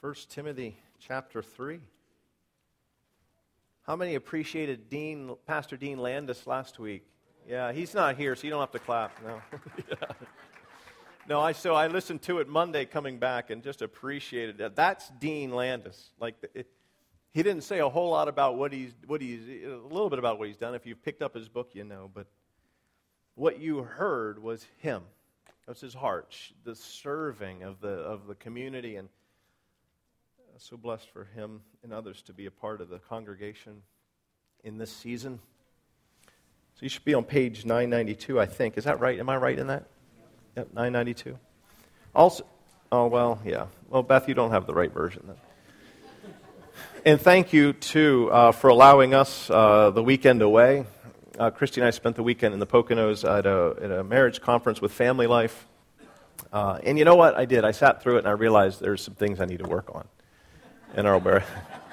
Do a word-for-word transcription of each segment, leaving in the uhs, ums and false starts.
First Timothy chapter three. How many appreciated Dean, Pastor Dean Landis last week? Yeah, he's not here, so you don't have to clap. No, yeah. no. I so I listened to it Monday coming back and just appreciated that. That's Dean Landis. Like it, he didn't say a whole lot about what he's what he's a little bit about what he's done. If you've picked up his book, you know. But what you heard was him. It was his heart, the serving of the of the community, and so blessed for him and others to be a part of the congregation in this season. So you should be on page nine ninety-two, I think. Is that right? Am I right in that? Yep, nine ninety-two. Also, oh, well, yeah. Well, Beth, you don't have the right version then. And thank you, too, uh, for allowing us uh, the weekend away. Uh, Christy and I spent the weekend in the Poconos at a, at a marriage conference with Family Life. Uh, and you know what I did? I sat through it and I realized there's some things I need to work on. In our uh,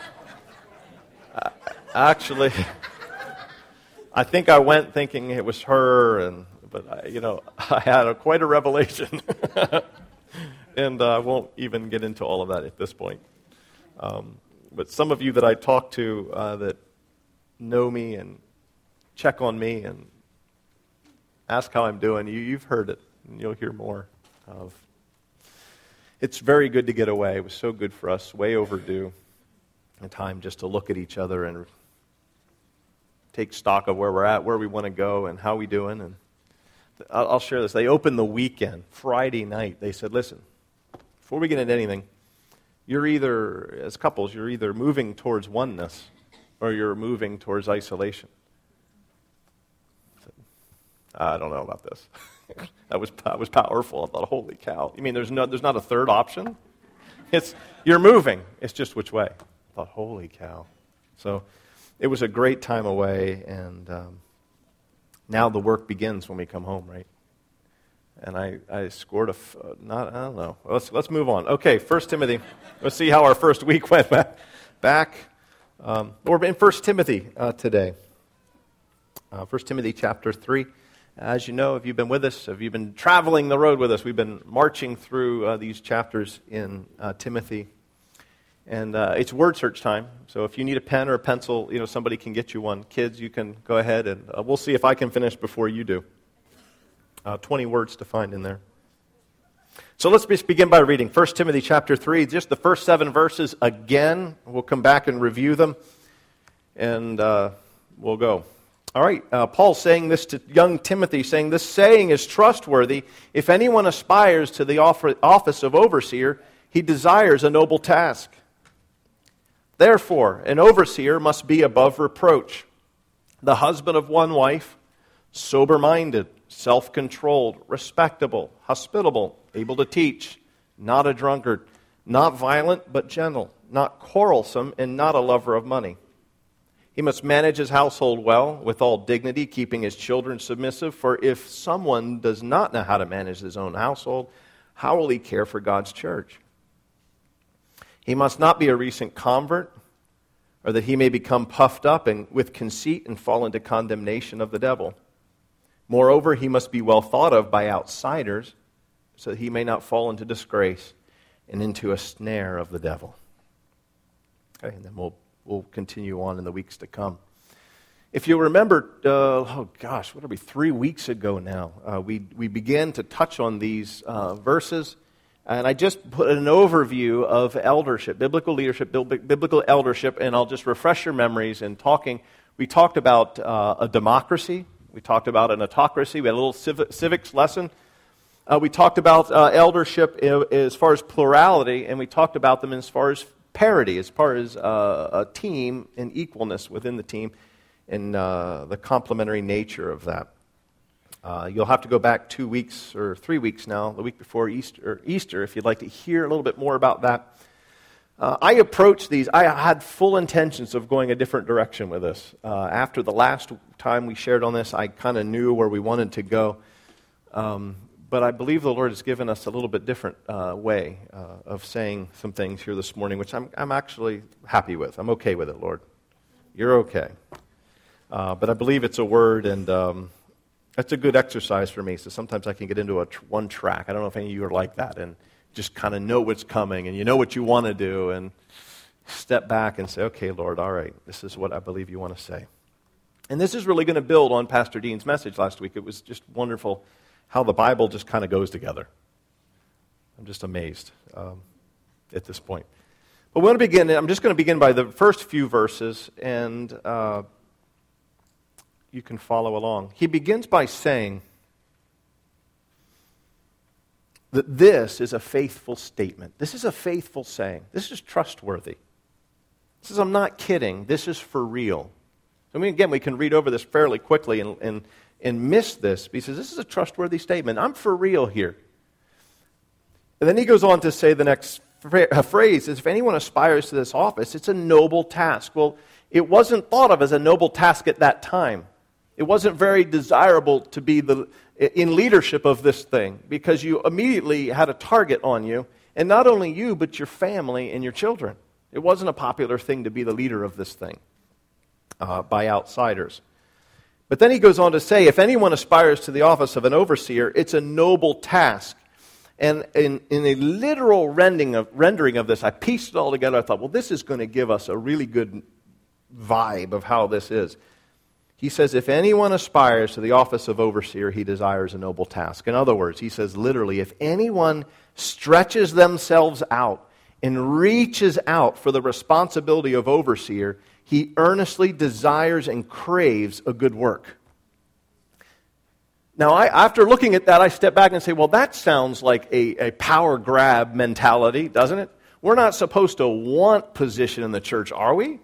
actually, I think I went thinking it was her, and but I, you know I had a, quite a revelation, and uh, I won't even get into all of that at this point. Um, but some of you that I talk to uh, that know me and check on me and ask how I'm doing, you, you've heard it, and you'll hear more of. It's very good to get away. It was so good for us, way overdue. A time just to look at each other and take stock of where we're at, where we want to go, and how we doing. And I'll share this. They opened the weekend, Friday night. They said, listen, before we get into anything, you're either, as couples, you're either moving towards oneness or you're moving towards isolation. I, said, I don't know about this. That was that was powerful. I thought, holy cow! You mean there's no there's not a third option? It's you're moving. It's just which way. I thought, holy cow! So it was a great time away, and um, now the work begins when we come home, right? And I, I scored a f- not I don't know. Let's let's move on. Okay, First Timothy. Let's see how our first week went back. Back. Um, we're in First Timothy uh, today. Uh, First Timothy chapter three. As you know, if you've been with us, if you've been traveling the road with us, we've been marching through uh, these chapters in uh, Timothy. And uh, it's word search time, so if you need a pen or a pencil, you know, somebody can get you one. Kids, you can go ahead, and uh, we'll see if I can finish before you do. Uh, twenty words to find in there. So let's just begin by reading First Timothy chapter three, just the first seven verses again. We'll come back and review them, and uh, we'll go. All right, uh, Paul's saying this to young Timothy, saying, this saying is trustworthy. If anyone aspires to the office of overseer, he desires a noble task. Therefore, an overseer must be above reproach, the husband of one wife, sober-minded, self-controlled, respectable, hospitable, able to teach, not a drunkard, not violent but gentle, not quarrelsome, and not a lover of money. He must manage his household well, with all dignity, keeping his children submissive. For if someone does not know how to manage his own household, how will he care for God's church? He must not be a recent convert, or that he may become puffed up and with conceit and fall into condemnation of the devil. Moreover, he must be well thought of by outsiders, so that he may not fall into disgrace and into a snare of the devil. Okay, and then we'll We'll continue on in the weeks to come. If you remember, uh, oh gosh, what are we, three weeks ago now, uh, we, we began to touch on these uh, verses, and I just put an overview of eldership, biblical leadership, biblical eldership, and I'll just refresh your memories in talking. We talked about uh, a democracy, we talked about an autocracy, we had a little civ- civics lesson. Uh, we talked about uh, eldership as far as plurality, and we talked about them as far as parity, as far as uh, a team and equalness within the team and uh, the complementary nature of that. Uh, you'll have to go back two weeks or three weeks now, the week before Easter, Easter if you'd like to hear a little bit more about that. Uh, I approached these, I had full intentions of going a different direction with this. Uh, after the last time we shared on this, I kind of knew where we wanted to go. Um, But I believe the Lord has given us a little bit different uh, way uh, of saying some things here this morning, which I'm, I'm actually happy with. I'm okay with it, Lord. You're okay. Uh, but I believe it's a word, and um, it's a good exercise for me. So sometimes I can get into a tr- one track. I don't know if any of you are like that, and just kind of know what's coming and you know what you want to do, and step back and say, okay, Lord, all right, this is what I believe you want to say. And this is really going to build on Pastor Dean's message last week. It was just wonderful how the Bible just kind of goes together. I'm just amazed um, at this point. But we want to begin, I'm just going to begin by the first few verses, and uh, you can follow along. He begins by saying that this is a faithful statement. This is a faithful saying. This is trustworthy. He says, I'm not kidding. This is for real. I mean, again, we can read over this fairly quickly and, and, and miss this. He says, this is a trustworthy statement. I'm for real here. And then he goes on to say the next phrase is, if anyone aspires to this office, it's a noble task. Well, it wasn't thought of as a noble task at that time. It wasn't very desirable to be the in leadership of this thing, because you immediately had a target on you, and not only you, but your family and your children. It wasn't a popular thing to be the leader of this thing uh, by outsiders. But then he goes on to say, if anyone aspires to the office of an overseer, it's a noble task. And in, in a literal rendering of, rendering of this, I pieced it all together. I thought, well, this is going to give us a really good vibe of how this is. He says, if anyone aspires to the office of overseer, he desires a noble task. In other words, he says literally, if anyone stretches themselves out and reaches out for the responsibility of overseer, he earnestly desires and craves a good work. Now, I, after looking at that, I step back and say, well, that sounds like a, a power grab mentality, doesn't it? We're not supposed to want position in the church, are we?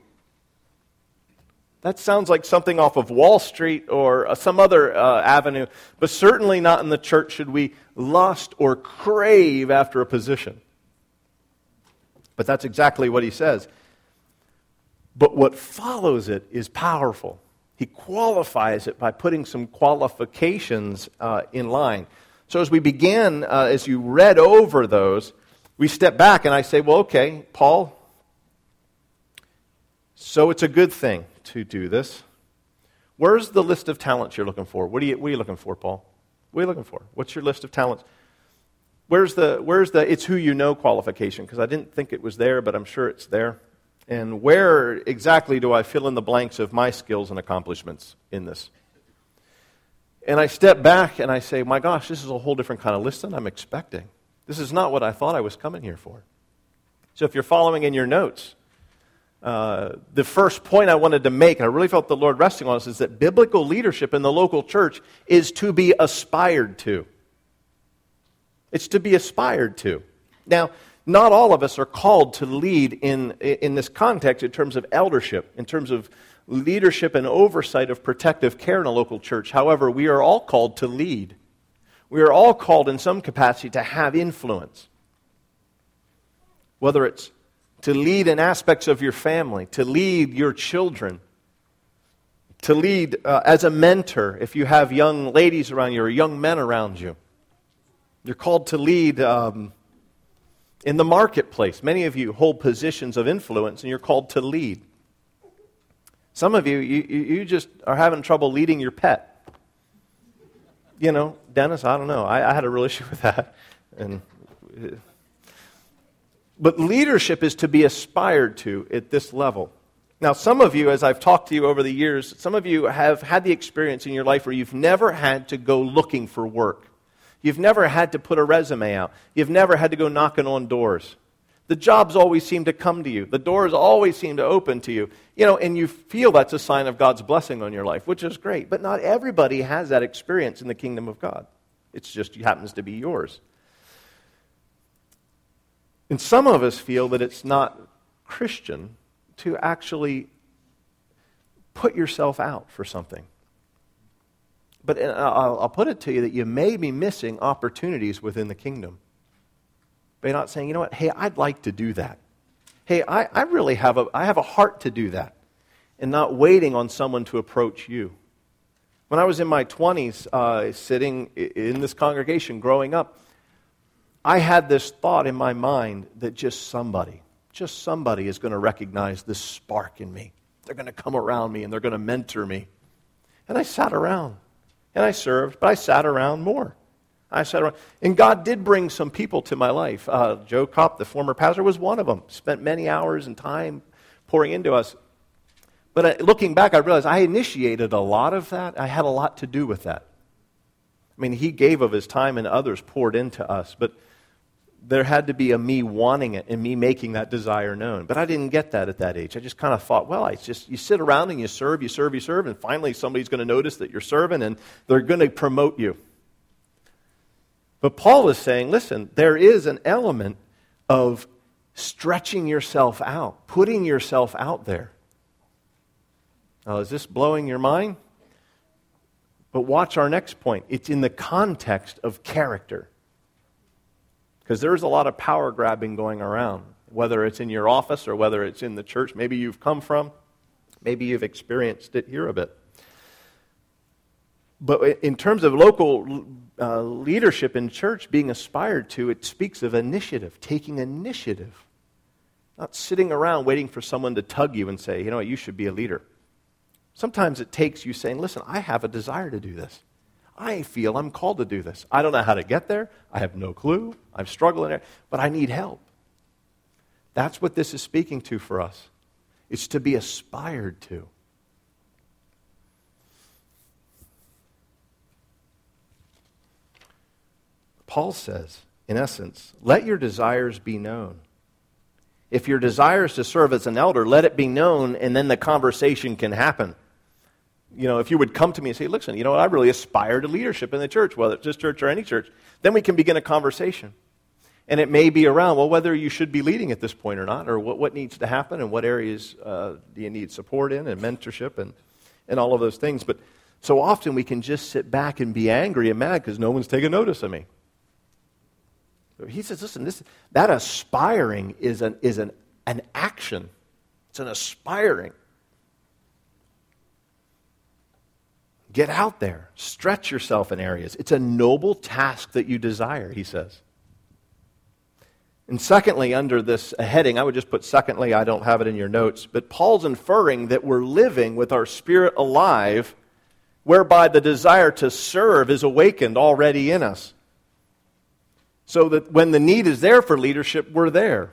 That sounds like something off of Wall Street or some other uh, avenue, but certainly not in the church should we lust or crave after a position. But that's exactly what he says. But what follows it is powerful. He qualifies it by putting some qualifications uh, in line. So as we began, uh, as you read over those, we step back and I say, well, okay, Paul, so it's a good thing to do this. Where's the list of talents you're looking for? What are you, what are you looking for, Paul? What are you looking for? What's your list of talents? Where's the, where's the it's who you know qualification? Because I didn't think it was there, but I'm sure it's there. And where exactly do I fill in the blanks of my skills and accomplishments in this? And I step back and I say, my gosh, this is a whole different kind of list than I'm expecting. This is not what I thought I was coming here for. So if you're following in your notes, uh, the first point I wanted to make, and I really felt the Lord resting on us, is that biblical leadership in the local church is to be aspired to. It's to be aspired to. Now, not all of us are called to lead in, in this context in terms of eldership, in terms of leadership and oversight of protective care in a local church. However, we are all called to lead. We are all called in some capacity to have influence. Whether it's to lead in aspects of your family, to lead your children, to lead uh, as a mentor if you have young ladies around you or young men around you. You're called to lead um, in the marketplace. Many of you hold positions of influence and you're called to lead. Some of you, you, you just are having trouble leading your pet. You know, Dennis, I don't know. I, I had a real issue with that. And, but leadership is to be aspired to at this level. Now, some of you, as I've talked to you over the years, some of you have had the experience in your life where you've never had to go looking for work. You've never had to put a resume out. You've never had to go knocking on doors. The jobs always seem to come to you. The doors always seem to open to you. You know, and you feel that's a sign of God's blessing on your life, which is great. But not everybody has that experience in the kingdom of God. It's just it happens to be yours. And some of us feel that it's not Christian to actually put yourself out for something. But I'll, I'll put it to you that you may be missing opportunities within the kingdom. By not saying, you know what, hey, I'd like to do that. Hey, I, I really have a, I have a heart to do that. And not waiting on someone to approach you. When I was in my twenties, uh, sitting in this congregation growing up, I had this thought in my mind that just somebody, just somebody is going to recognize this spark in me. They're going to come around me and they're going to mentor me. And I sat around. And I served, but I sat around more. I sat around. And God did bring some people to my life. Uh, Joe Kopp, the former pastor, was one of them. Spent many hours and time pouring into us. But uh, looking back, I realized I initiated a lot of that. I had a lot to do with that. I mean, he gave of his time and others poured into us. But there had to be a me wanting it and me making that desire known. But I didn't get that at that age. I just kind of thought, well, it's just you sit around and you serve, you serve, you serve, and finally somebody's going to notice that you're serving and they're going to promote you. But Paul is saying, listen, there is an element of stretching yourself out, putting yourself out there. Now, is this blowing your mind? But watch our next point. It's in the context of character. Because there's a lot of power grabbing going around, whether it's in your office or whether it's in the church. Maybe you've come from, maybe you've experienced it here a bit. But in terms of local uh, leadership in church being aspired to, it speaks of initiative, taking initiative. Not sitting around waiting for someone to tug you and say, you know what, you should be a leader. Sometimes it takes you saying, listen, I have a desire to do this. I feel I'm called to do this. I don't know how to get there. I have no clue. I'm struggling there, but I need help. That's what this is speaking to for us. It's to be aspired to. Paul says, in essence, let your desires be known. If your desire is to serve as an elder, let it be known, and then the conversation can happen. You know, if you would come to me and say, listen, you know what, I really aspire to leadership in the church, whether it's this church or any church, then we can begin a conversation. And it may be around, well, whether you should be leading at this point or not, or what, what needs to happen, and what areas uh, do you need support in, and mentorship, and, and all of those things. But so often we can just sit back and be angry and mad because no one's taking notice of me. He says, listen, this, that aspiring is an, is an, an action. It's an aspiring. Get out there. Stretch yourself in areas. It's a noble task that you desire, he says. And secondly, under this heading, I would just put secondly, I don't have it in your notes, but Paul's inferring that we're living with our spirit alive, whereby the desire to serve is awakened already in us. So that when the need is there for leadership, we're there.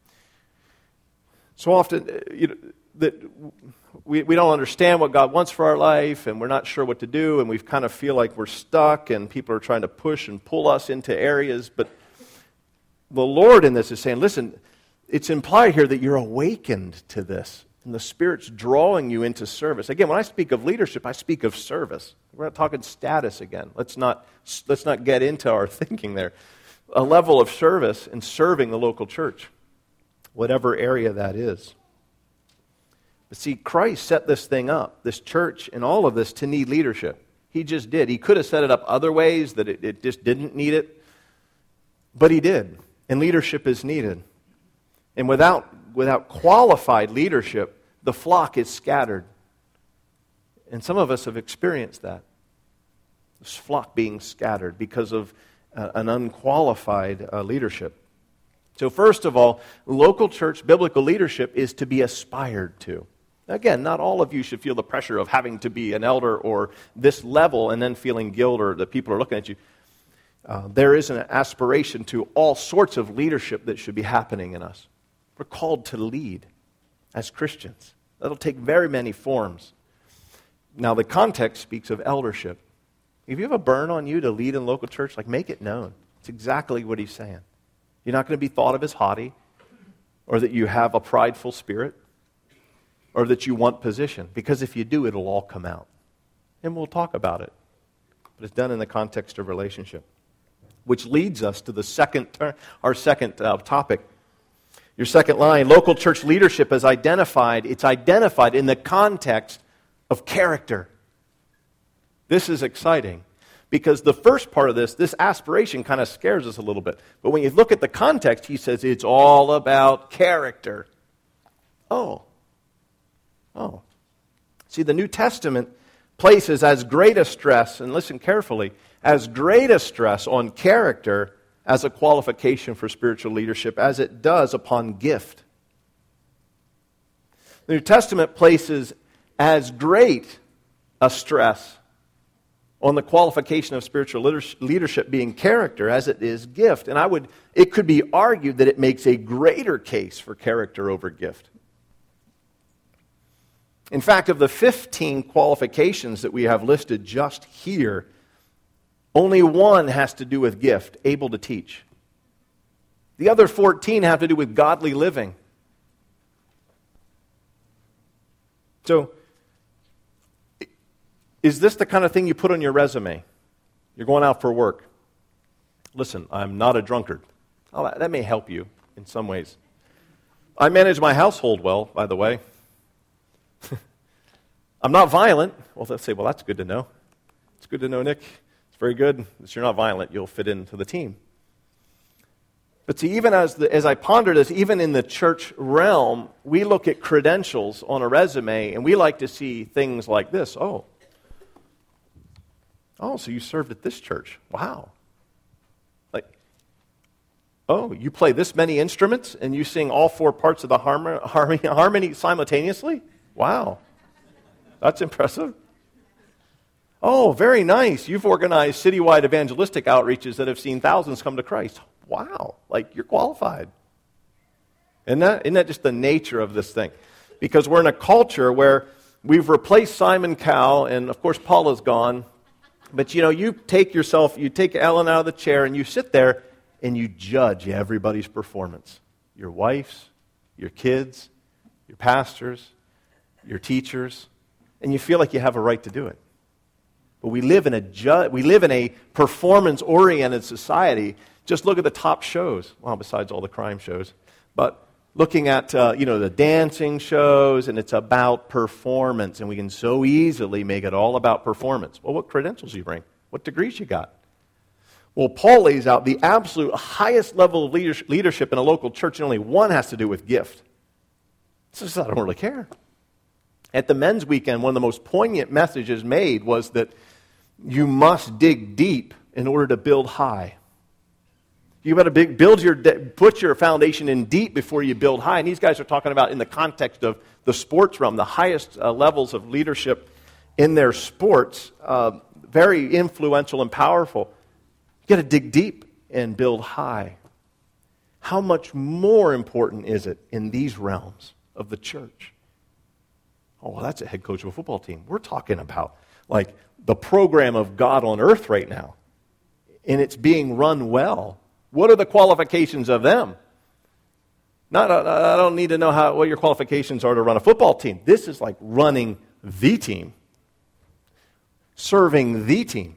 So often, you know, that we, we don't understand what God wants for our life, and we're not sure what to do, and we kind of feel like we're stuck, and people are trying to push and pull us into areas. But the Lord in this is saying, listen, it's implied here that you're awakened to this, and the Spirit's drawing you into service. Again, when I speak of leadership, I speak of service. We're not talking status again. Let's not, let's not get into our thinking there. A level of service and serving the local church, whatever area that is. But see, Christ set this thing up, this church and all of this, to need leadership. He just did. He could have set it up other ways that it, it just didn't need it, but he did. And leadership is needed. And without, without qualified leadership, the flock is scattered. And some of us have experienced that. This flock being scattered because of uh, an unqualified uh, leadership. So first of all, local church biblical leadership is to be aspired to. Again, not all of you should feel the pressure of having to be an elder or this level and then feeling guilt or that people are looking at you. Uh, there is an aspiration to all sorts of leadership that should be happening in us. We're called to lead as Christians. That'll take very many forms. Now, the context speaks of eldership. If you have a burn on you to lead in local church, like, make it known. It's exactly what he's saying. You're not going to be thought of as haughty, or that you have a prideful spirit, or that you want position. Because if you do, it'll all come out. And we'll talk about it. But it's done in the context of relationship. Which leads us to the second, our second uh, topic. Your second line, local church leadership is identified. It's identified in the context of character. This is exciting. Because the first part of this, this aspiration kind of scares us a little bit. But when you look at the context, he says it's all about character. Oh. Oh. See, the New Testament places as great a stress, and listen carefully, as great a stress on character as a qualification for spiritual leadership as it does upon gift. The New Testament places as great a stress on the qualification of spiritual leadership being character as it is gift. And I would, it could be argued that it makes a greater case for character over gift. In fact, of the fifteen qualifications that we have listed just here, only one has to do with gift, able to teach. The other fourteen have to do with godly living. So, is this the kind of thing you put on your resume? You're going out for work. Listen, I'm not a drunkard. Oh, that, that may help you in some ways. I manage my household well, by the way. I'm not violent. Well, let's say, well, that's good to know. It's good to know, Nick. It's very good. If you're not violent, you'll fit into the team. But see, even as, the, as I ponder this, even in the church realm, we look at credentials on a resume, and we like to see things like this. Oh, oh, so you served at this church. Wow. Like, oh, you play this many instruments, and you sing all four parts of the harmony, harmony simultaneously? Wow. That's impressive. Oh, very nice. You've organized citywide evangelistic outreaches that have seen thousands come to Christ. Wow. Like, you're qualified. Isn't that, isn't that just the nature of this thing? Because we're in a culture where we've replaced Simon Cowell, and of course Paul is gone. But, you know, you take yourself, you take Ellen out of the chair, and you sit there, and you judge everybody's performance. Your wife's, your kids, your pastors, your teachers. And you feel like you have a right to do it. But we live in a ju- we live in a performance-oriented society. Just look at the top shows. Well, besides all the crime shows. But looking at, uh, you know, the dancing shows, and it's about performance. And we can so easily make it all about performance. Well, what credentials you bring? What degrees you got? Well, Paul lays out the absolute highest level of leadership in a local church, and only one has to do with gift. So I don't really care. At the men's weekend, one of the most poignant messages made was that you must dig deep in order to build high. You got to build your, put your foundation in deep before you build high. And these guys are talking about in the context of the sports realm, the highest uh, levels of leadership in their sports, uh, very influential and powerful. You got to dig deep and build high. How much more important is it in these realms of the church? Oh, well, that's a head coach of a football team. We're talking about, like, the program of God on earth right now. And it's being run well. What are the qualifications of them? Not, I don't need to know how, what your qualifications are to run a football team. This is like running the team. Serving the team.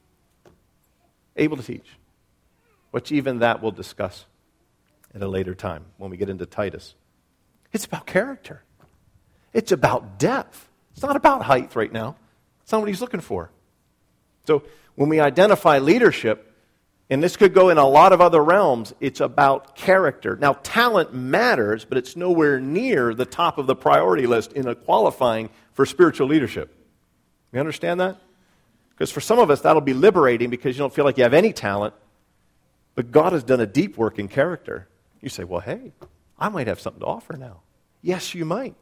Able to teach. Which even that we'll discuss at a later time when we get into Titus. It's about character. It's about depth. It's not about height right now. It's not what he's looking for. So when we identify leadership, and this could go in a lot of other realms, it's about character. Now, talent matters, but it's nowhere near the top of the priority list in a qualifying for spiritual leadership. You understand that? Because for some of us, that'll be liberating because you don't feel like you have any talent, but God has done a deep work in character. You say, well, hey, I might have something to offer now. Yes, you might.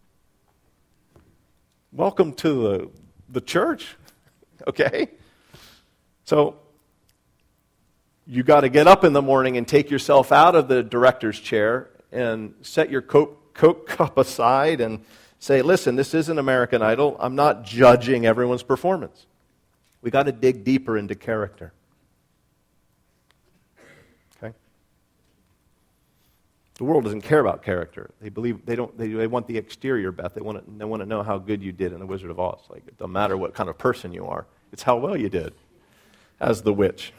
Welcome to the, the church, okay? So, you got to get up in the morning and take yourself out of the director's chair and set your Coke, Coke cup aside and say, listen, this isn't American Idol. I'm not judging everyone's performance. We got to dig deeper into character. Okay? The world doesn't care about character. They believe they don't. They, they want the exterior, Beth. They want to. They want to know how good you did in The Wizard of Oz. Like, it doesn't matter what kind of person you are. It's how well you did, as the witch.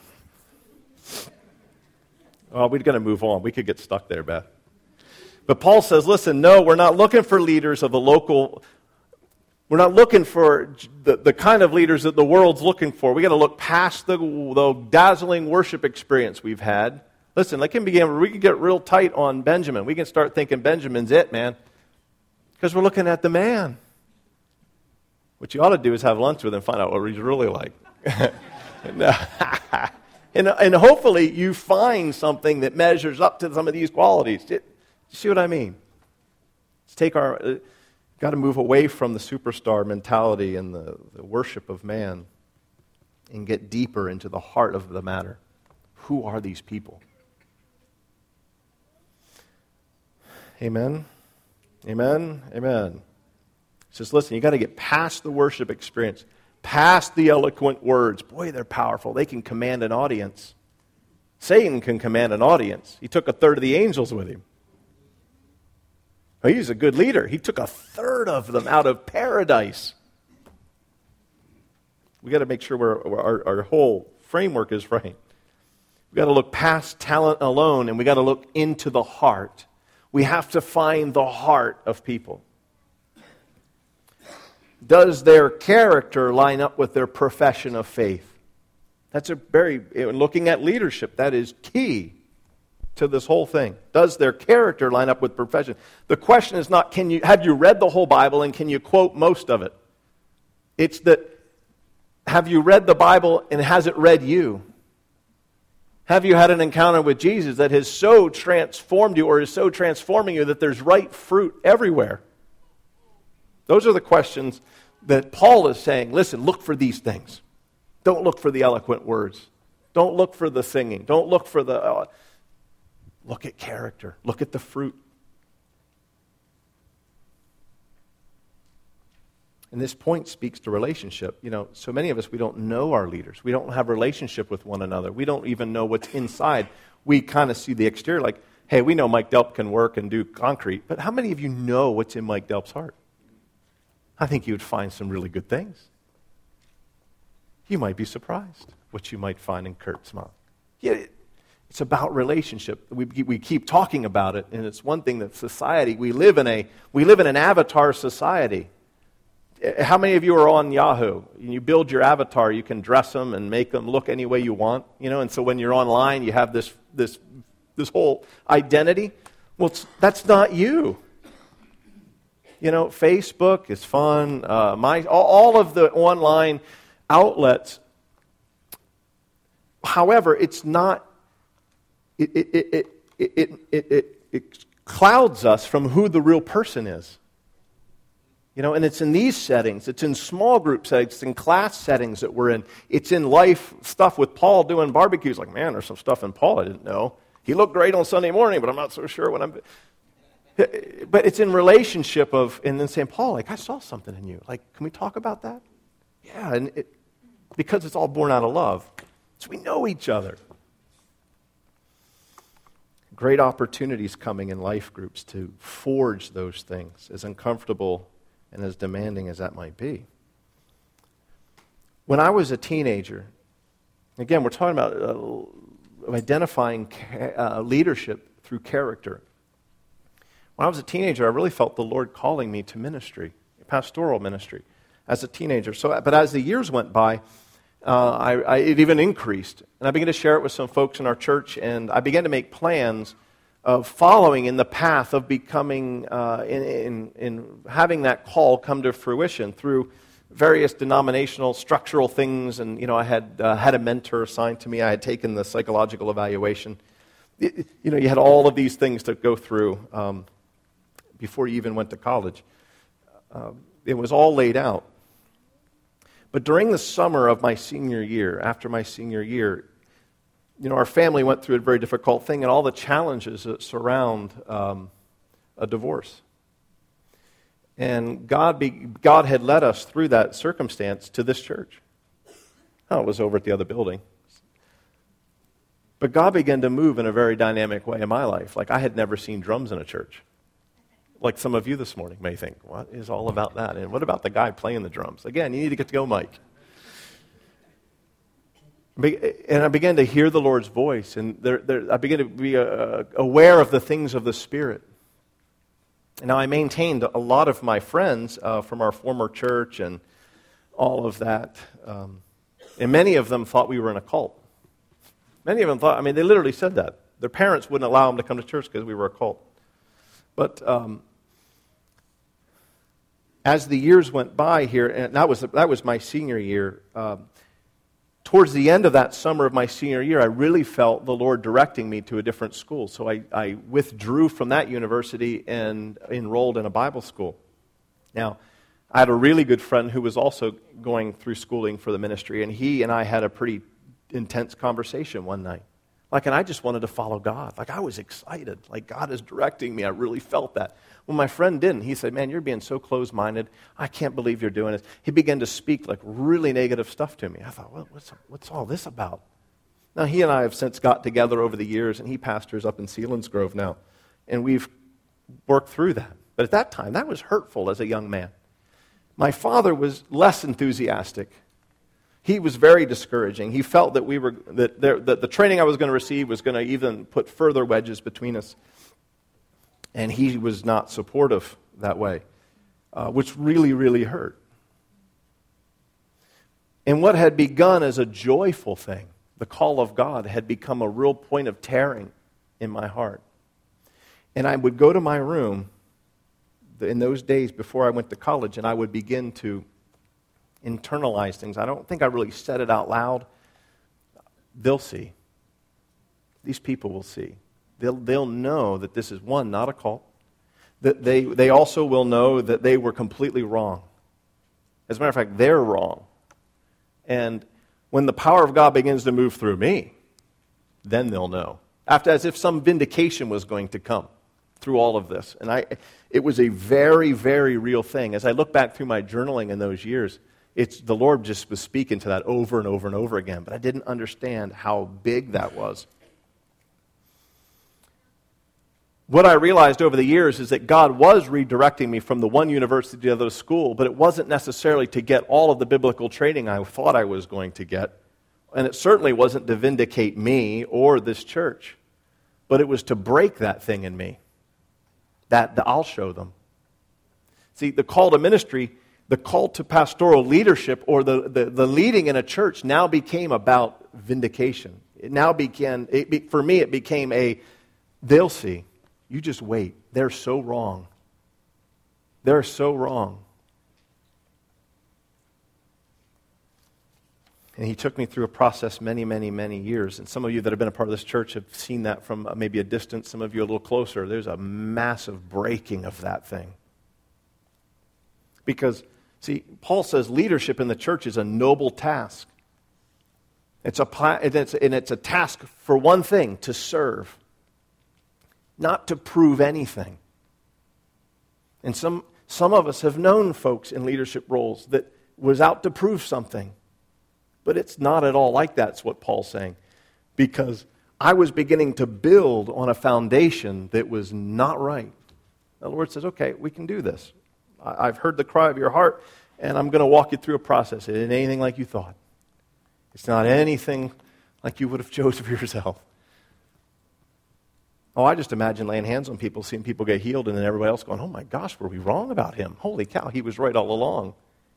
Well, we're going to move on. We could get stuck there, Beth. But Paul says, "Listen, no, we're not looking for leaders of the local. We're not looking for the, the kind of leaders that the world's looking for. We got to look past the, the dazzling worship experience we've had." Listen, like can begin, we can get real tight on Benjamin. We can start thinking Benjamin's it, man. Because we're looking at the man. What you ought to do is have lunch with him and find out what he's really like. and, uh, and, and hopefully you find something that measures up to some of these qualities. Do you see what I mean? Let's take our, uh, got to move away from the superstar mentality and the, the worship of man. and get deeper into the heart of the matter. Who are these people? Amen? Amen? Amen. He says, listen, you got to get past the worship experience, past the eloquent words. Boy, they're powerful. They can command an audience. Satan can command an audience. He took a third of the angels with him. Well, he's a good leader. He took a third of them out of paradise. We've got to make sure we're, our, our whole framework is right. We've got to look past talent alone, and we've got to look into the heart. We have to find the heart of people. Does their character line up with their profession of faith? That's a very, looking at leadership, that is key to this whole thing. Does their character line up with profession? The question is not, can you have you read the whole Bible and can you quote most of it? It's that, have you read the Bible and has it read you? Have you had an encounter with Jesus that has so transformed you or is so transforming you that there's right fruit everywhere? Those are the questions that Paul is saying. Listen, look for these things. Don't look for the eloquent words. Don't look for the singing. Don't look for the... Uh, look at character. Look at the fruit. And this point speaks to relationship. You know, so many of us, we don't know our leaders. We don't have a relationship with one another. We don't even know what's inside. We kind of see the exterior like, hey, we know Mike Delp can work and do concrete. But how many of you know what's in Mike Delp's heart? I think you would find some really good things. You might be surprised what you might find in Kurt's mouth. Yeah, it's about relationship. We, we keep talking about it, and it's one thing that society, we live in a we live in an avatar society. How many of you are on Yahoo? You build your avatar, you can dress them and make them look any way you want, you know, and so when you're online, you have this this this whole identity. Well, that's not you. You know, Facebook is fun. Uh, my all of the online outlets. However, it's not. It it it it it, it, it, it clouds us from who the real person is. You know, and it's in these settings. It's in small group settings. It's in class settings that we're in. It's in life stuff with Paul doing barbecues. Like, man, there's some stuff in Paul I didn't know. He looked great on Sunday morning, but I'm not so sure when I'm. But it's in relationship of, and then saying, Paul, like, I saw something in you. Like, can we talk about that? Yeah, and it, because it's all born out of love. So we know each other. Great opportunities coming in life groups to forge those things, as uncomfortable and as demanding as that might be. When I was a teenager, again, we're talking about uh, identifying ca- uh, leadership through character. When I was a teenager, I really felt the Lord calling me to ministry, pastoral ministry, as a teenager. So, but as the years went by, uh, I, I, it even increased. And I began to share it with some folks in our church, and I began to make plans of following in the path of becoming, uh, in, in, in having that call come to fruition through various denominational structural things. And, you know, I had uh, had a mentor assigned to me. I had taken the psychological evaluation. It, you know, you had all of these things to go through um, before you even went to college. Uh, it was all laid out. But during the summer of my senior year, after my senior year, you know, our family went through a very difficult thing and all the challenges that surround um, a divorce. And God, be, God had led us through that circumstance to this church. Oh, it was over at the other building. But God began to move in a very dynamic way in my life. Like, I had never seen drums in a church. Like some of you this morning may think, what is all about that? And what about the guy playing the drums? Again, you need to get to go, Mike. And I began to hear the Lord's voice, and there, there, I began to be uh, aware of the things of the Spirit. And now I maintained a lot of my friends uh, from our former church and all of that. Um, and many of them thought we were in a cult. Many of them thought, I mean, they literally said that. Their parents wouldn't allow them to come to church because we were a cult. But um, as the years went by here, and that was that was my senior year, um, towards the end of that summer of my senior year, I really felt the Lord directing me to a different school. So I, I withdrew from that university and enrolled in a Bible school. Now, I had a really good friend who was also going through schooling for the ministry, and he and I had a pretty intense conversation one night. Like, and I just wanted to follow God. Like, I was excited. Like, God is directing me. I really felt that. Well, my friend didn't. He said, man, you're being so closed-minded. I can't believe you're doing this. He began to speak, like, really negative stuff to me. I thought, well, what's, what's all this about? Now, he and I have since got together over the years, and he pastors up in Selinsgrove now. And we've worked through that. But at that time, that was hurtful as a young man. My father was less enthusiastic. He was very discouraging. He felt that we were that, there, that the training I was going to receive was going to even put further wedges between us. And he was not supportive that way, uh, which really, really hurt. And what had begun as a joyful thing, the call of God, had become a real point of tearing in my heart. And I would go to my room in those days before I went to college, and I would begin to internalize things. I don't think I really said it out loud. They'll see. These people will see. They'll, they'll know that this is, one, not a cult. That they, they also will know that they were completely wrong. As a matter of fact, they're wrong. And when the power of God begins to move through me, then they'll know. After, as if some vindication was going to come through all of this. And I, it was a very, very real thing. As I look back through my journaling in those years, it's the Lord just was speaking to that over and over and over again. But I didn't understand how big that was. What I realized over the years is that God was redirecting me from the one university to the other school, but it wasn't necessarily to get all of the biblical training I thought I was going to get. And it certainly wasn't to vindicate me or this church, but it was to break that thing in me. That, that I'll show them. See, the call to ministry, the call to pastoral leadership, or the, the, the leading in a church now became about vindication. It now began, it be, for me, it became a, they'll see. You just wait. They're so wrong. They're so wrong. And he took me through a process many, many, many years. And some of you that have been a part of this church have seen that from maybe a distance. Some of you a little closer. There's a massive breaking of that thing. Because, see, Paul says leadership in the church is a noble task. It's a, it's, and it's a task for one thing, to serve. Not to prove anything. And some, some of us have known folks in leadership roles that was out to prove something. But it's not at all like that's what Paul's saying. Because I was beginning to build on a foundation that was not right. The Lord says, okay, we can do this. I've heard the cry of your heart, and I'm going to walk you through a process. It ain't anything like you thought. It's not anything like you would have chosen for yourself. Oh, I just imagine laying hands on people, seeing people get healed, and then everybody else going, oh my gosh, were we wrong about him? Holy cow, he was right all along.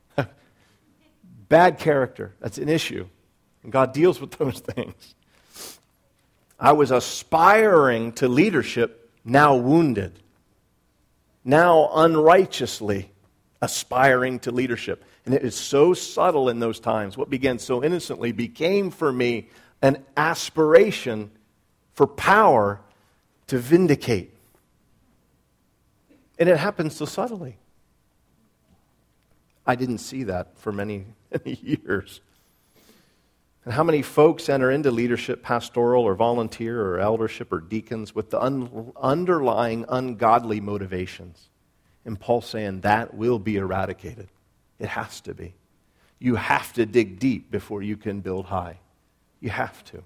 Bad character, that's an issue. And God deals with those things. I was aspiring to leadership, now wounded. Now unrighteously aspiring to leadership. And it is so subtle in those times. What began so innocently became for me an aspiration for power to vindicate. And it happens so subtly. I didn't see that for many, many years. And how many folks enter into leadership, pastoral or volunteer or eldership or deacons with the un- underlying ungodly motivations? And Paul's saying that will be eradicated. It has to be. You have to dig deep before you can build high. You have to.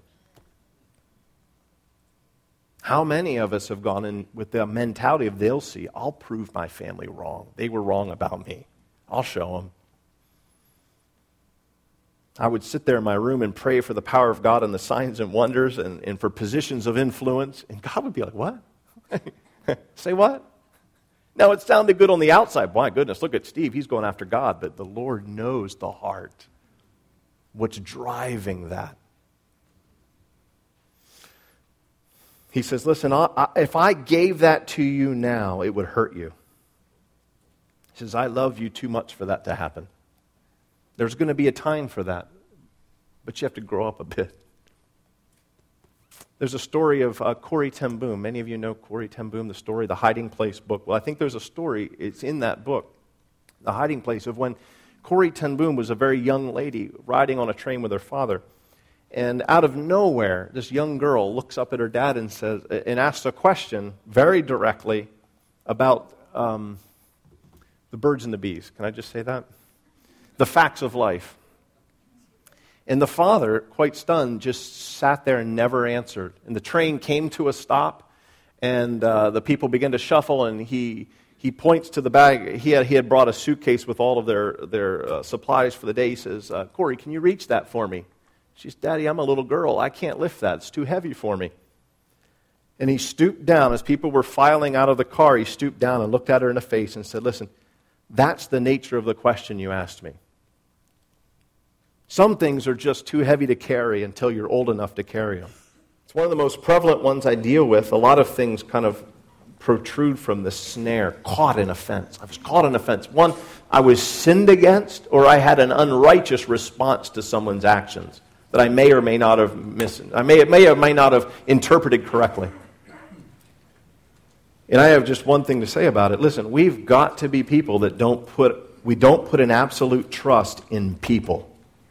How many of us have gone in with the mentality of they'll see, I'll prove my family wrong. They were wrong about me. I'll show them. I would sit there in my room and pray for the power of God and the signs and wonders and, and for positions of influence. And God would be like, what? Say what? Now, it sounded good on the outside. My goodness, look at Steve. He's going after God. But the Lord knows the heart. What's driving that? He says, listen, I, I, if I gave that to you now, it would hurt you. He says, I love you too much for that to happen. There's going to be a time for that, but you have to grow up a bit. There's a story of uh, Corrie ten Boom. Many of you know Corrie ten Boom, the story, the Hiding Place book. Well, I think there's a story, it's in that book, the hiding place of when Corrie ten Boom was a very young lady riding on a train with her father. And out of nowhere, this young girl looks up at her dad and says, and asks a question very directly about um, the birds and the bees. Can I just say that? The facts of life. And the father, quite stunned, just sat there and never answered. And the train came to a stop, and uh, the people began to shuffle, and he he points to the bag. He had, he had brought a suitcase with all of their, their uh, supplies for the day. He says, uh, Corrie, can you reach that for me? She says, Daddy, I'm a little girl. I can't lift that. It's too heavy for me. And he stooped down. As people were filing out of the car, he stooped down and looked at her in the face and said, listen, that's the nature of the question you asked me. Some things are just too heavy to carry until you're old enough to carry them. It's one of the most prevalent ones I deal with. A lot of things kind of protrude from the snare, caught in offense. I was caught in offense. One, I was sinned against, or I had an unrighteous response to someone's actions that I may or may not have missed. I may, may or may not have interpreted correctly. And I have just one thing to say about it. Listen, we've got to be people that don't put, we don't put an absolute trust in people.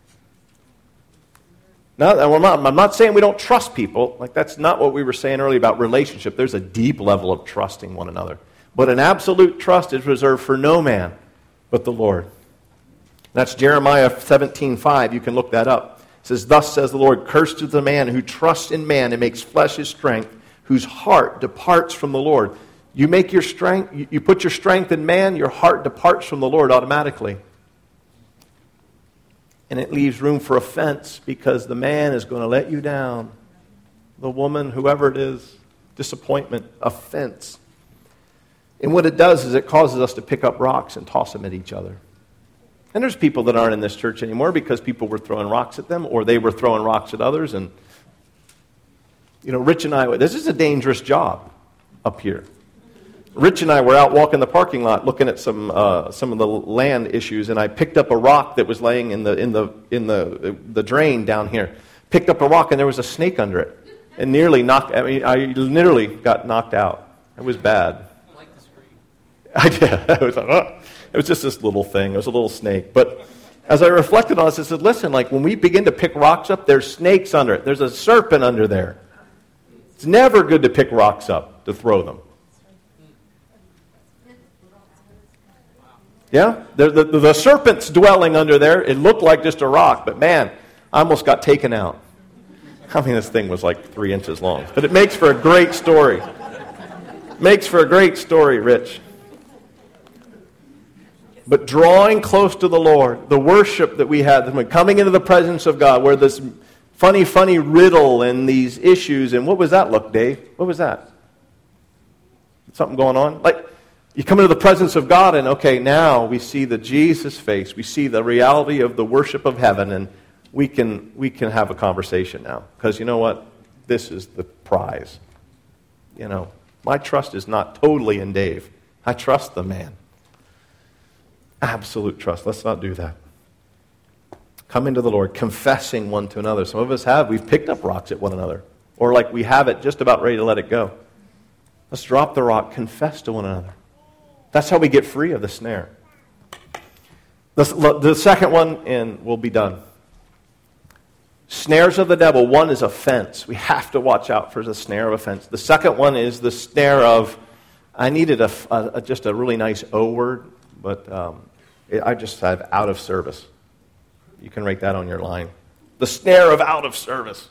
Now, I'm not, I'm not saying we don't trust people. Like, that's not what we were saying earlier about relationship. There's a deep level of trusting one another. But an absolute trust is reserved for no man but the Lord. That's Jeremiah seventeen five. You can look that up. It says, thus says the Lord, cursed is the man who trusts in man and makes flesh his strength, whose heart departs from the Lord. You make your strength, you, you put your strength in man, your heart departs from the Lord automatically. And it leaves room for offense because the man is going to let you down. The woman, whoever it is, disappointment, offense. And what it does is it causes us to pick up rocks and toss them at each other. And there's people that aren't in this church anymore because people were throwing rocks at them or they were throwing rocks at others. And, you know, Rich and I, this is a dangerous job up here. Rich and I were out walking the parking lot looking at some uh, some of the land issues, and I picked up a rock that was laying in the in the in the the drain down here. Picked up a rock, and there was a snake under it, and nearly knocked. I mean, I literally got knocked out. It was bad. I like the scream. I did. I was like, oh. It was just this little thing. It was a little snake. But as I reflected on this, I said, listen, like when we begin to pick rocks up, there's snakes under it. There's a serpent under there. It's never good to pick rocks up to throw them. Yeah? The, the, the serpent's dwelling under there. It looked like just a rock, but man, I almost got taken out. I mean, this thing was like three inches long. But it makes for a great story. Makes for a great story, Rich. But drawing close to the Lord, the worship that we had, coming into the presence of God, where this funny, funny riddle and these issues, and what was that look, Dave? What was that? Something going on? Like, you come into the presence of God, and okay, now we see the Jesus face. We see the reality of the worship of heaven, and we can we can have a conversation now. Because you know what? This is the prize. You know, my trust is not totally in Dave. I trust the man. Absolute trust. Let's not do that. Come into the Lord, confessing one to another. Some of us have. We've picked up rocks at one another. Or like we have it just about ready to let it go. Let's drop the rock, confess to one another. That's how we get free of the snare. The, the second one, and we'll be done. Snares of the devil. One is offense. We have to watch out for the snare of offense. The second one is the snare of, I needed a, a just a really nice O word, but um, it, I just have out of service. You can write that on your line. The snare of out of service.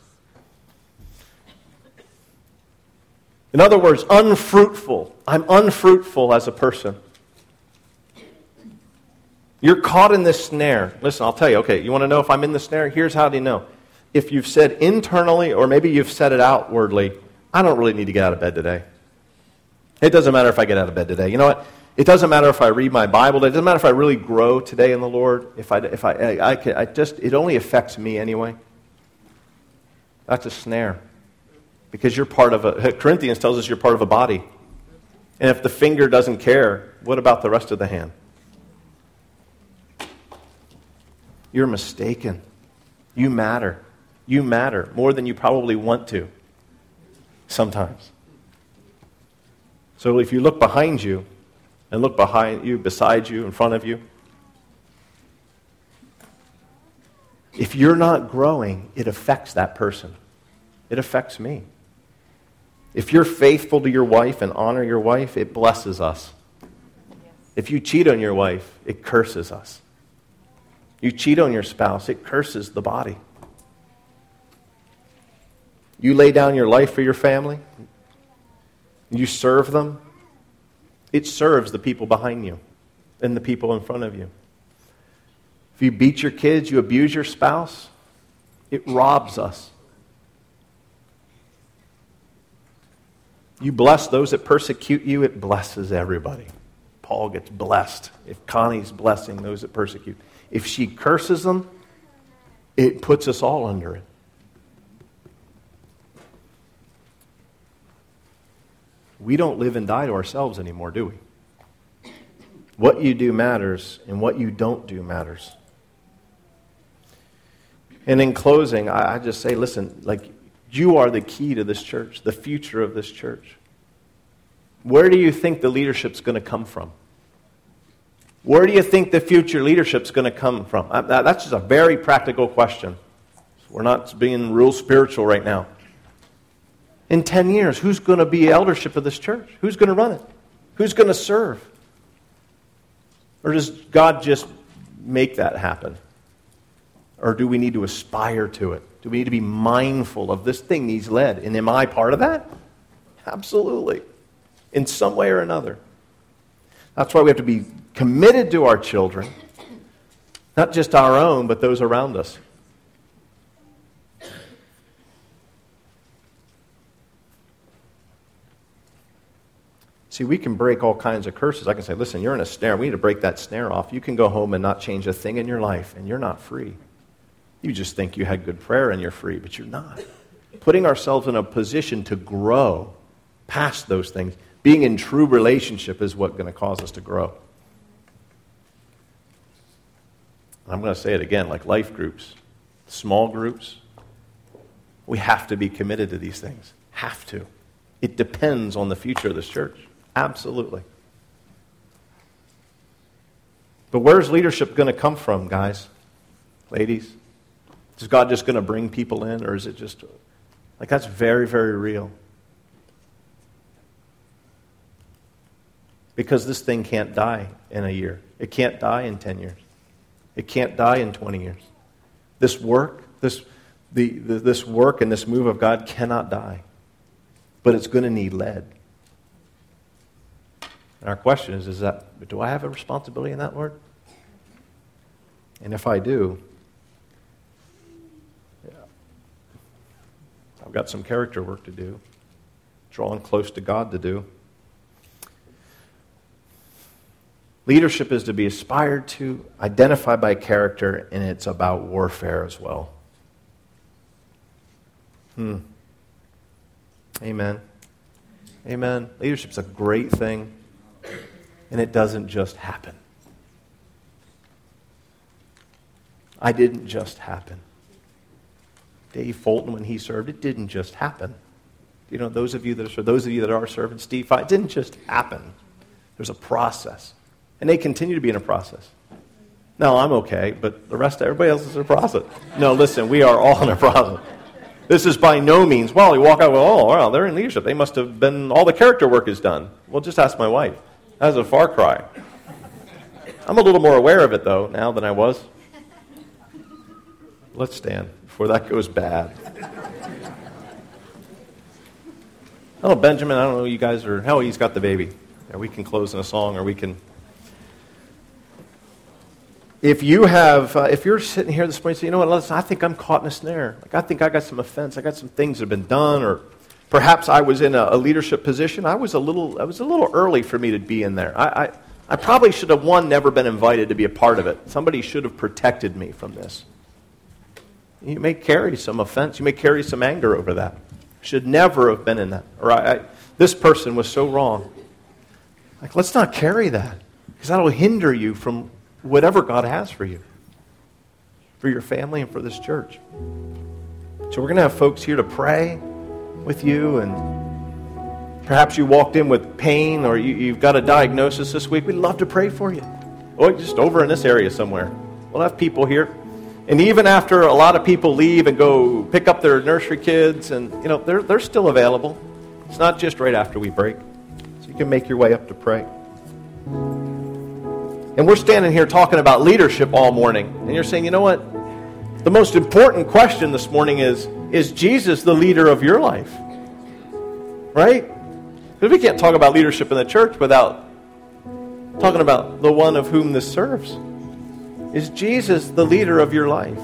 In other words, unfruitful. I'm unfruitful as a person. You're caught in this snare. Listen, I'll tell you, okay, you want to know if I'm in the snare? Here's how do you know. If you've said internally, or maybe you've said it outwardly, I don't really need to get out of bed today. It doesn't matter if I get out of bed today. You know what? It doesn't matter if I read my Bible. It doesn't matter if I really grow today in the Lord. If I, if I, I, I, can, I just, it only affects me anyway. That's a snare. Because you're part of a, Corinthians tells us you're part of a body. And if the finger doesn't care, what about the rest of the hand? You're mistaken. You matter. You matter more than you probably want to sometimes. So if you look behind you, and look behind you, beside you, in front of you. If you're not growing, it affects that person. It affects me. If you're faithful to your wife and honor your wife, it blesses us. If you cheat on your wife, it curses us. You cheat on your spouse, it curses the body. You lay down your life for your family, you serve them, it serves the people behind you and the people in front of you. If you beat your kids, you abuse your spouse, it robs us. You bless those that persecute you, it blesses everybody. Paul gets blessed if Connie's blessing those that persecute. If she curses them, it puts us all under it. We don't live and die to ourselves anymore, do we? What you do matters, and what you don't do matters. And in closing, I, I just say, listen, like, you are the key to this church, the future of this church. Where do you think the leadership's going to come from? Where do you think the future leadership's going to come from? I, that's just a very practical question. We're not being real spiritual right now. In ten years, who's going to be eldership of this church? Who's going to run it? Who's going to serve? Or does God just make that happen? Or do we need to aspire to it? Do we need to be mindful of this thing He's led? And am I part of that? Absolutely. In some way or another. That's why we have to be committed to our children. Not just our own, but those around us. See, we can break all kinds of curses. I can say, listen, you're in a snare. We need to break that snare off. You can go home and not change a thing in your life, and you're not free. You just think you had good prayer and you're free, but you're not. Putting ourselves in a position to grow past those things, being in true relationship is what's going to cause us to grow. I'm going to say it again, like life groups, small groups, we have to be committed to these things. Have to. It depends on the future of this church. Absolutely. But where's leadership going to come from, guys? Ladies? Is God just going to bring people in, or is it just... Like, that's very, very real. Because this thing can't die in a year. It can't die in ten years. It can't die in twenty years. This work, this, the, the, this work and this move of God cannot die. But it's going to need led. And our question is, is that, do I have a responsibility in that, Lord? And if I do, yeah, I've got some character work to do, drawing close to God to do. Leadership is to be aspired to, identified by character, and it's about warfare as well. Hmm. Amen. Amen. Leadership's a great thing, and it doesn't just happen. I didn't just happen. Dave Fulton, when he served, it didn't just happen. You know, those of you that are those of you that are serving, Steve, it didn't just happen. There's a process. And they continue to be in a process. No, I'm okay, but the rest of everybody else is in a process. No, listen, we are all in a process. This is by no means, well, you walk out, well, oh, wow, they're in leadership. They must have been, all the character work is done. Well, just ask my wife. That's a far cry. I'm a little more aware of it, though, now than I was. Let's stand before that goes bad. Oh, Benjamin, I don't know, you guys are, hell, he's got the baby. Yeah, we can close in a song, or we can... If you have, uh, if you're sitting here this morning and say, you know what, listen, I think I'm caught in a snare. Like, I think I got some offense. I got some things that have been done, or perhaps I was in a, a leadership position. I was a little, it was a little early for me to be in there. I, I, I probably should have, one, never been invited to be a part of it. Somebody should have protected me from this. You may carry some offense. You may carry some anger over that. Should never have been in that. Or I, I, this person was so wrong. Like, let's not carry that, because that will hinder you from whatever God has for you, for your family and for this church. So we're going to have folks here to pray with you and Perhaps you walked in with pain or you, you've got a diagnosis this week. We'd love to pray for you. Or just over in this area somewhere. We'll have people here. And even after a lot of people leave and go pick up their nursery kids, and you know, they're, they're still available. It's not just right after we break. So you can make your way up to pray. And we're standing here talking about leadership all morning. And you're saying, you know what? The most important question this morning is, is Jesus the leader of your life? Right? Because we can't talk about leadership in the church without talking about the one of whom this serves. Is Jesus the leader of your life?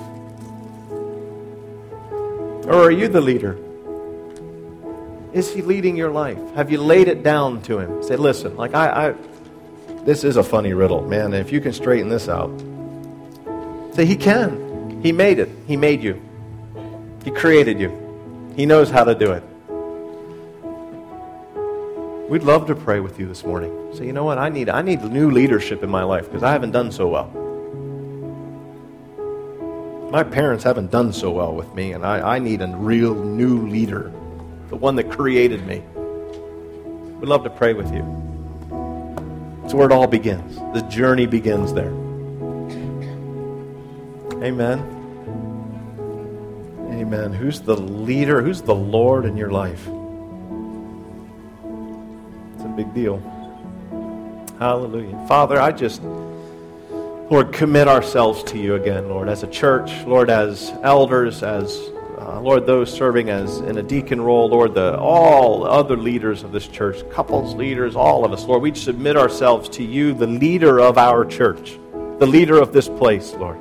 Or are you the leader? Is he leading your life? Have you laid it down to him? Say, listen, like I, I this is a funny riddle, man. If you can straighten this out. Say, he can. He made it. He made you. He created you. He knows how to do it. We'd love to pray with you this morning. Say, you know what? I need, I need new leadership in my life because I haven't done so well. My parents haven't done so well with me, and I, I need a real new leader, the one that created me. We'd love to pray with you. It's where it all begins. The journey begins there. Amen. Amen. Who's the leader? Who's the Lord in your life? It's a big deal. Hallelujah. Father, I just... Lord, commit ourselves to you again, Lord, as a church, Lord, as elders, as, uh, Lord, those serving as in a deacon role, Lord, the all other leaders of this church, couples leaders, all of us, Lord, we submit ourselves to you, the leader of our church, the leader of this place, Lord.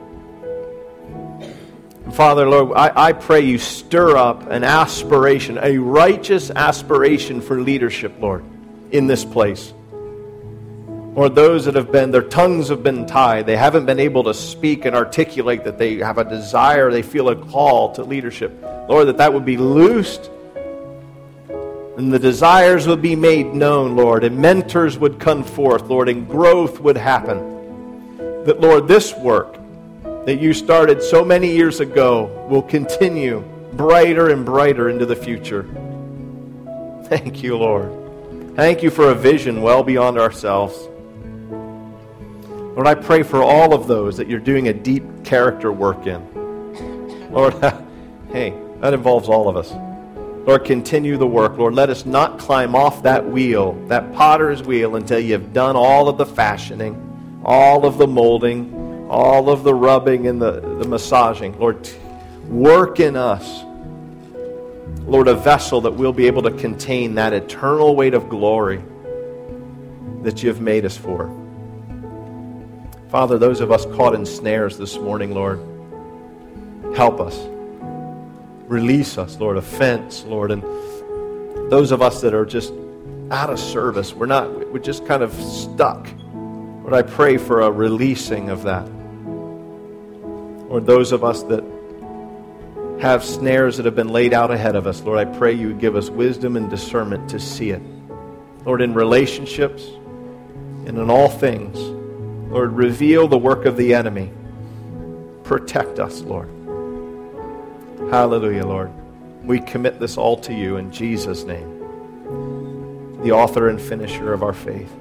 And Father, Lord, I, I pray you stir up an aspiration, a righteous aspiration for leadership, Lord, in this place. Or those that have been, their tongues have been tied. They haven't been able to speak and articulate that they have a desire, they feel a call to leadership. Lord, that that would be loosed. And the desires would be made known, Lord. And mentors would come forth, Lord. And growth would happen. That, Lord, this work that you started so many years ago will continue brighter and brighter into the future. Thank you, Lord. Thank you for a vision well beyond ourselves. Lord, I pray for all of those that you're doing a deep character work in. Lord, hey, that involves all of us. Lord, continue the work. Lord, let us not climb off that wheel, that potter's wheel, until you've done all of the fashioning, all of the molding, all of the rubbing and the, the massaging. Lord, work in us. Lord, a vessel that will be able to contain that eternal weight of glory that you've made us for. Father, those of us caught in snares this morning, Lord, help us. Release us, Lord, offense, Lord. And those of us that are just out of service, we're not, we're just kind of stuck. Lord, I pray for a releasing of that. Lord, those of us that have snares that have been laid out ahead of us, Lord, I pray you would give us wisdom and discernment to see it. Lord, in relationships and in all things, Lord, reveal the work of the enemy. Protect us, Lord. Hallelujah, Lord. We commit this all to you in Jesus' name, the author and finisher of our faith.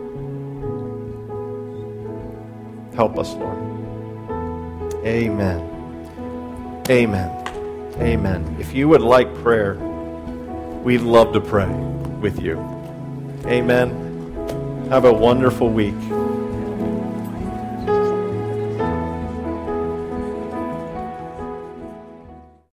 Help us, Lord. Amen. Amen. Amen. If you would like prayer, we'd love to pray with you. Amen. Have a wonderful week.